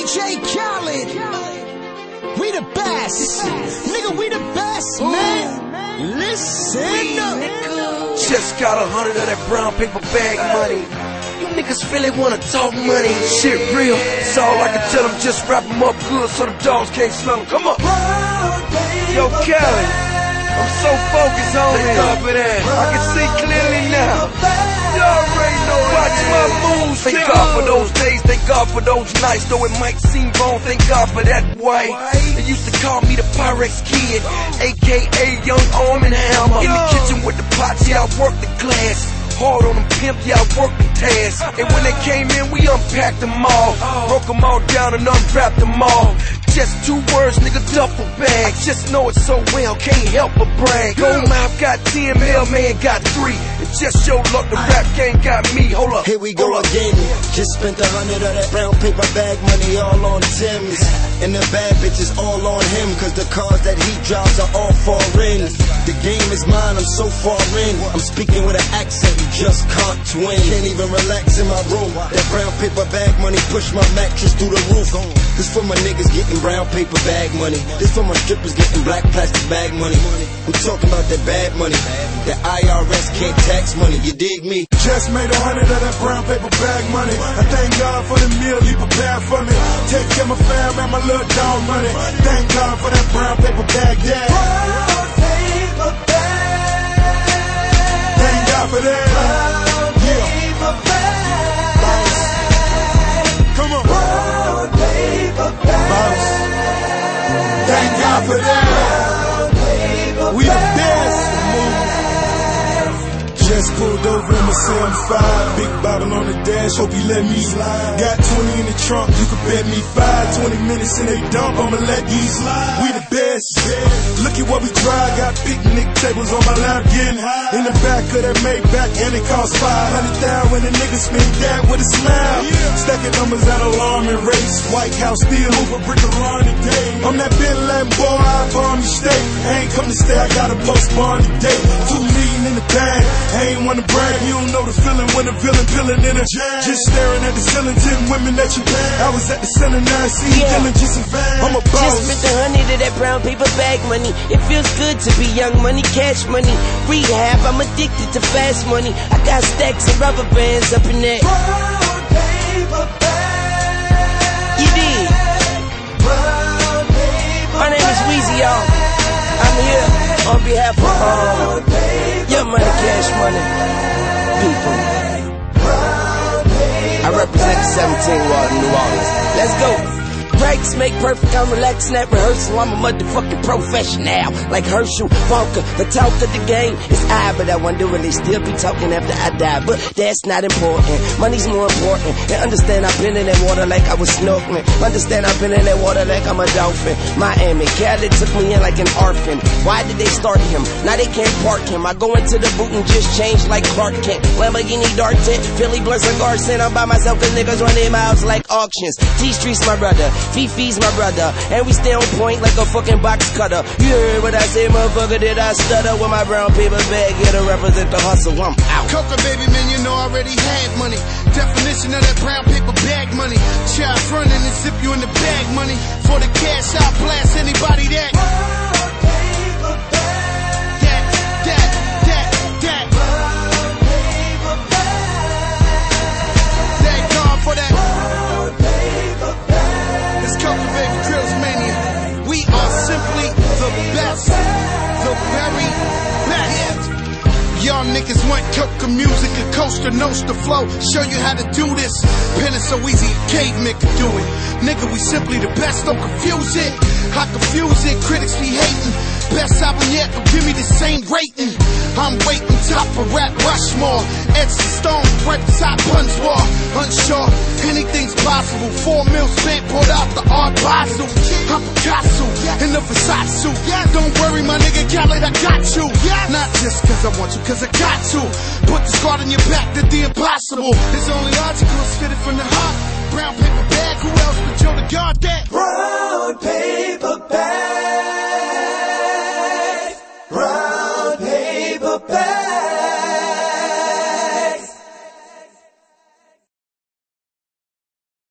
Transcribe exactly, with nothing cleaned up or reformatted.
J Khaled. We the best. Nigga, we the best, man. Listen up. Just got a hundred of that brown paper bag money. You niggas really wanna talk money. Shit real. That's all I can tell them. Just wrap them up good so the dogs can't smell them. Come on. Yo, Khaled, I'm so focused on it. I can see clearly now. You already know. Watch my moves. Thank God for those days. Thank God for those nights. Though it might seem wrong, thank God for that white. They used to call me the Pyrex Kid, A K A Young Arm and Hammer. In the kitchen with the pots, yeah, I worked the glass. Hard on them pimp, yeah, I worked the task. And when they came in, we unpacked them all. Broke them all down and unwrapped them all. Just two words, nigga, duffel bag. Just know it so well, can't help but brag. Gold mouth got ten, mailman got three. It's just your luck, the rap game got me. Hold up. Here we go again. Just spent a hundred of that brown paper bag money all on Tim's. And the bad bitches all on him, cause the cars that he drives are all foreign. The game is mine, I'm so far in. I'm speaking with an accent, you just can't twin. Can't even relax in my room. That brown paper bag money push my mattress through the roof. This for my niggas getting brown paper bag money. This for my strippers getting black plastic bag money. I'm talking about that bad money, that I R S can't tax money, you dig me? Just made a hundred of that brown paper bag money. I thank God for the meal he prepared for me. Take care of my fam and my little dog money. Thank God for that brown paper bag, yeah. Brown paper bag. Thank God for that. Brown paper bag. Come on. Brown paper bag. Thank God for that. We the best. Just pulled over in the seven five, big bottle on the dash, hope he let me slide. Got twenty in the trunk, you can bet me five. Twenty minutes in they dump, I'ma let these slide. We the best. Look at what we try, got picnic tables on my lap, getting high. In the back of that Maybach, and it cost five hundred thousand when the niggas spin that with a smile. Stacking numbers at alarm and race. White House still over brick around the day. I'm that Bin Laden boy, I bomb the state. I ain't come to stay, I gotta postpone the date. Two million in the bag. I ain't wanna brag, you don't know the feeling when a villain peeling in a jam. Just staring at the ceiling, ten women that you bag. I was at the center, now I see you Yeah. dealing just a van. I'm a boss. Just spent a hundred of that brown paper bag money. It feels good to be young money, cash money. Rehab, I'm addicted to fast money. I got stacks of rubber bands up in there. Brown paper bag. You did. Brown paper My name is Weezy, y'all. I'm here on behalf of all Young Money, Cash Money people. I represent the seventeen Ward in New Orleans. Let's go. Breaks make perfect, I'm relaxing at rehearsal. I'm a motherfucking professional, like Herschel Walker. The talk of the game is I, but I wonder will they still be talking after I die. But that's not important, money's more important. And understand I've been in that water like I was snorkeling. Understand I've been in that water like I'm a dolphin. Miami, Khaled took me in like an orphan. Why did they start him? Now they can't park him. I go into the boot and just change like Clark Kent. Lamborghini Dark Tent, Philly Blur cigar scent. I'm by myself, cause niggas run their mouths like auctions. T-Street's my brother, Fifi's my brother, and we stay on point like a fucking box cutter. You heard what I say, motherfucker, did I stutter? With my brown paper bag here to represent the hustle, I'm out. Coca, baby, man, you know I already had money. Definition of that brown paper bag money. Child running and zip you in the bag money. For the cash, I'll blast anybody that. Brown paper bag. That, that, that, that. Brown paper bag. Thank God for that. Brown paper bag. It's Coca, baby, Drills Mania. We are simply the best. The very best. Y'all niggas want coca music, a coast to nose to flow. Show you how to do this. Pen is so easy, a caveman can do it. Nigga, we simply the best, don't confuse it. I confuse it, critics be hating. Best album yet, but give me the same rating. I'm waiting top of rap Rushmore. Ed's the stone, right beside Pun's War. Unsure, anything's possible. Four mil spent, brought out the Art Basel. I'm Picasso, in the Versace suit. Don't worry, my nigga Khaled, I got you. Not just cause I want you, cause I got to. Put the squad on your back, did the impossible. It's only logical, spit it from the heart. Brown paper bag, who else but Joe the God that? Brown paper bag.